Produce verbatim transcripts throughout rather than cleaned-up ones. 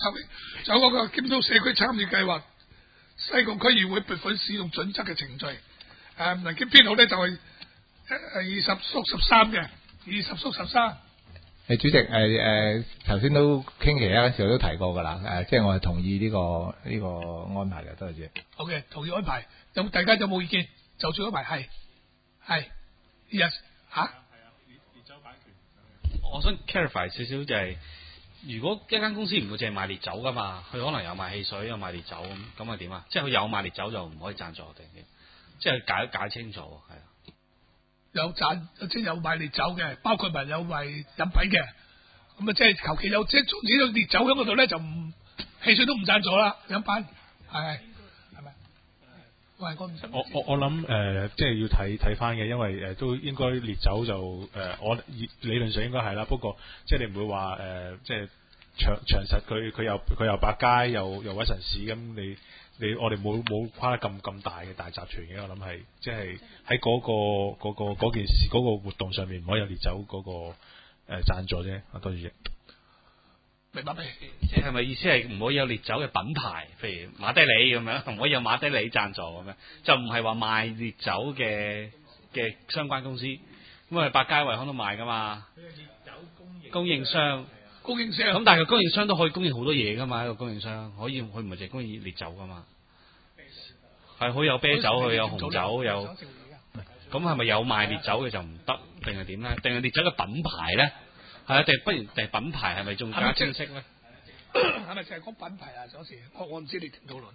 就嗰個檢討社區參與計劃西貢區議會撥款使用準則嘅程序。誒、呃，文件編號咧就係誒二十縮十三嘅，二十縮十三。 誒主席誒誒頭先都傾其他嘅時候都提過㗎啦，誒、呃、即係我係同意呢、這個呢、這個安排嘅，多謝主席。 好嘅，同意安排。有大家有冇意見？就住安排係係 yes 嚇。係啊，烈烈酒版權。 我想 clarify 少少就係、是，如果一間公司唔會淨係賣烈酒㗎嘛，佢可能有賣汽水，有賣烈酒咁，咁係點啊？即係佢有賣烈酒就唔可以贊助我哋嘅，即係解解清楚係啊。 有贊即係有賣烈酒嘅，包括埋有賣飲品嘅，咁啊即係求其有即係總之有烈酒喺嗰度咧，就唔汽水都唔贊助啦，飲品係係咪？喂，我唔我我我諗誒、呃，即係要睇睇翻嘅，因為誒、呃、都應該烈酒就誒、呃，我理論上應該係啦。不過即係你唔會話誒、呃，即係長長實佢佢又佢又百佳又又威神士咁你。你我哋冇冇跨得咁咁大嘅大集團嘅，我諗係即係喺嗰個嗰、嗰個嗰件事嗰、嗰個活動上面唔可以有烈酒嗰、嗰個誒、呃、贊助啫。多謝主席。 明白未？ 即係咪意思係唔可以有烈酒嘅品牌，譬如馬爹利咁樣，唔可以有馬爹利贊助咁樣，就唔係話賣烈酒嘅嘅相關公司，咁啊百佳惠康都賣噶嘛。烈酒供應商。 供應商咁， 但係個供應商都可以供應好多嘢噶嘛，一個供應商可以佢唔係淨係供應烈酒噶嘛，係可以有啤酒，佢有紅酒，有咁係咪有賣烈酒嘅就唔得，定係點咧？定係烈酒嘅品牌咧？係啊，定不如定品牌係咪仲加清晰咧？ 係咪淨係講品牌啊？嗰時我我唔知你點討論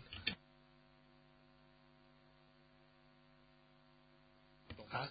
嚇。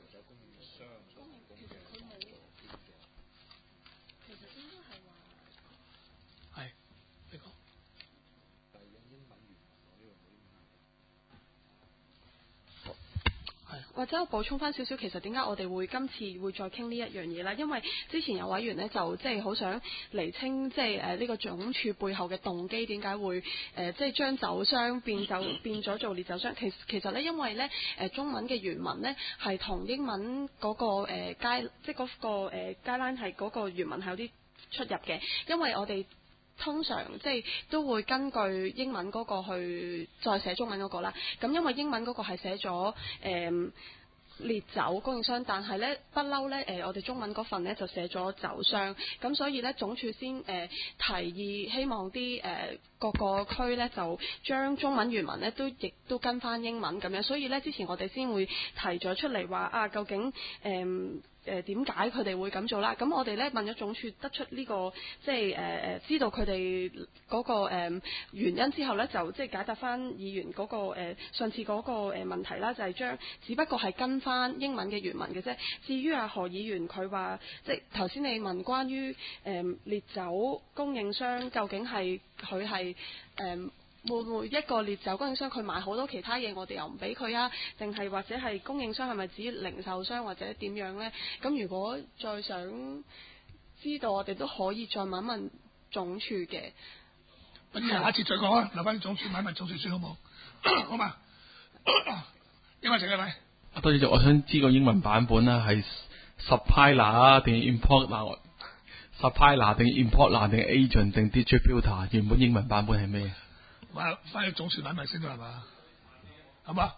或者我補充翻少少，其實點解我哋會今次會再傾呢一樣嘢咧？因為之前有委員咧就即係好想釐清，即係誒呢個總署背後嘅動機，點解會誒、呃、即係將酒商變酒變咗做烈酒商？其其實咧，因為咧誒、呃、中文嘅原文咧係同英文嗰、那個誒街、呃，即係嗰、那個誒 guideline 係嗰個原文係有啲出入嘅，因為我哋通常即係都會根據英文嗰個去再寫中文嗰個啦。咁因為英文嗰個係寫咗誒、呃、烈酒供應商，但係咧不嬲咧誒我哋中文嗰份咧就寫咗酒商。咁所以咧總署先誒、呃、提議，希望啲誒、呃、各個區咧就將中文原文咧都亦都跟翻英文咁樣。所以咧之前我哋先會提咗出嚟話啊，究竟誒。呃誒點解佢哋會咁做啦？咁我哋咧問咗總署，得出呢、這個即係誒誒知道佢哋嗰個、呃、原因之後咧，就即係解答翻議員嗰、那個、呃、上次嗰個誒問題啦，就係、是、將只不過係跟翻英文嘅原文嘅啫。至於阿何議員佢話，即係頭先你問關於誒、呃、烈酒供應商究竟係佢係誒。會唔會一個烈酒供應商佢買好多其他嘢，我哋又唔俾佢啊？定係或者係供應商係咪指零售商或者點樣呢？咁如果再想知道，我哋都可以再問一問總署嘅。 不如下次再講啊，留翻總署問一問總署先好冇？好嘛？英文程係咪？ 啊，多謝就我想知個英文版本啦，係 supplier 啊，定 importer supplier 定 importer 定 agent 定 distributor？ 原本英文版本係咩？ 翻翻去總署問咪先啦，係嘛？好嘛？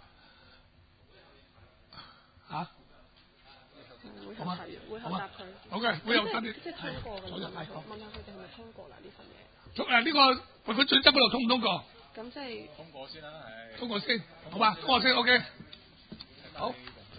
嚇？好嘛？ 會後答佢。 好嘅，會有答你。 即係通過嘅，問下佢問下佢哋係咪通過啦呢份嘢？ 通誒呢個佢準則嗰度通唔通過？ 咁即係通過先啦，係。通過先，好嘛？通過先 ，OK。好。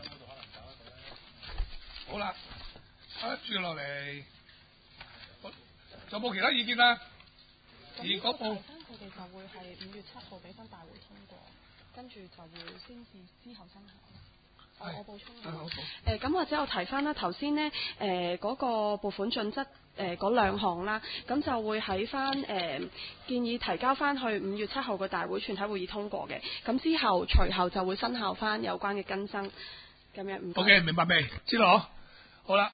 好啦，啊，接落嚟，仲有冇其他意見啊？而嗰部。 佢哋就會係五月七號俾翻大會通過，跟住就會先至之後生效。我我補充誒，咁、呃、或者我提翻啦，頭先呢誒嗰個撥款準則誒嗰兩項啦，咁就會喺翻誒建議提交翻去五月七號嘅大會全體會議通過嘅，咁之後隨後就會生效翻有關嘅更新，咁樣唔該。 OK， 明白未？知道好啦。